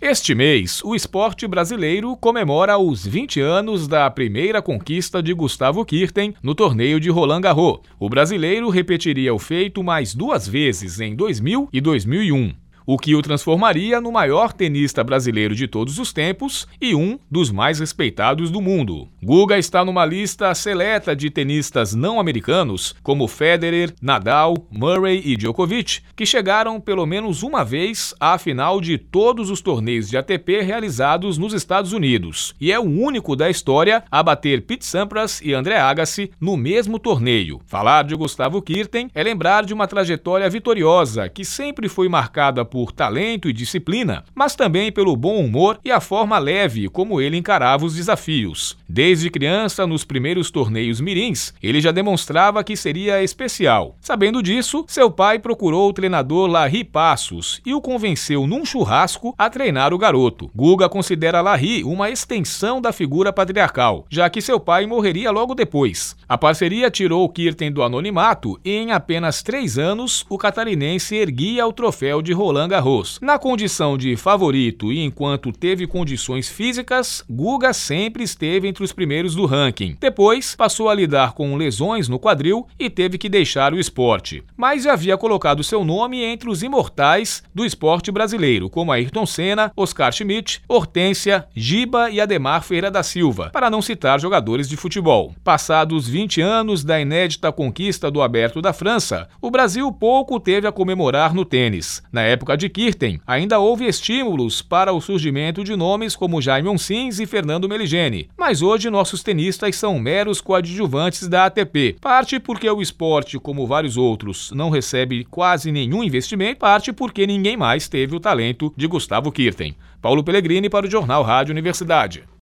Este mês, o esporte brasileiro comemora os 20 anos da primeira conquista de Gustavo Kuerten no torneio de Roland Garros. O brasileiro repetiria o feito mais 2 vezes em 2000 e 2001. O que o transformaria no maior tenista brasileiro de todos os tempos e um dos mais respeitados do mundo. Guga está numa lista seleta de tenistas não americanos, como Federer, Nadal, Murray e Djokovic, que chegaram pelo menos uma vez à final de todos os torneios de ATP realizados nos Estados Unidos, e é o único da história a bater Pete Sampras e André Agassi no mesmo torneio. Falar de Gustavo Kuerten é lembrar de uma trajetória vitoriosa que sempre foi marcada por talento e disciplina, mas também pelo bom humor e a forma leve como ele encarava os desafios. Desde criança, nos primeiros torneios mirins, ele já demonstrava que seria especial. Sabendo disso, seu pai procurou o treinador Larry Passos e o convenceu num churrasco a treinar o garoto. Guga considera Larry uma extensão da figura patriarcal, já que seu pai morreria logo depois. A parceria tirou Kuerten do anonimato e em apenas 3 anos, o catarinense erguia o troféu de Roland Garros. Na condição de favorito e enquanto teve condições físicas, Guga sempre esteve entre os primeiros do ranking. Depois, passou a lidar com lesões no quadril e teve que deixar o esporte. Mas já havia colocado seu nome entre os imortais do esporte brasileiro, como Ayrton Senna, Oscar Schmidt, Hortência, Giba e Ademar Ferreira da Silva, para não citar jogadores de futebol. Passados 20 anos da inédita conquista do Aberto da França, o Brasil pouco teve a comemorar no tênis. Na época de Kuerten, ainda houve estímulos para o surgimento de nomes como Jaime Onsins e Fernando Meligeni, mas hoje nossos tenistas são meros coadjuvantes da ATP. Parte porque o esporte, como vários outros, não recebe quase nenhum investimento, parte porque ninguém mais teve o talento de Gustavo Kuerten. Paulo Pellegrini para o Jornal Rádio Universidade.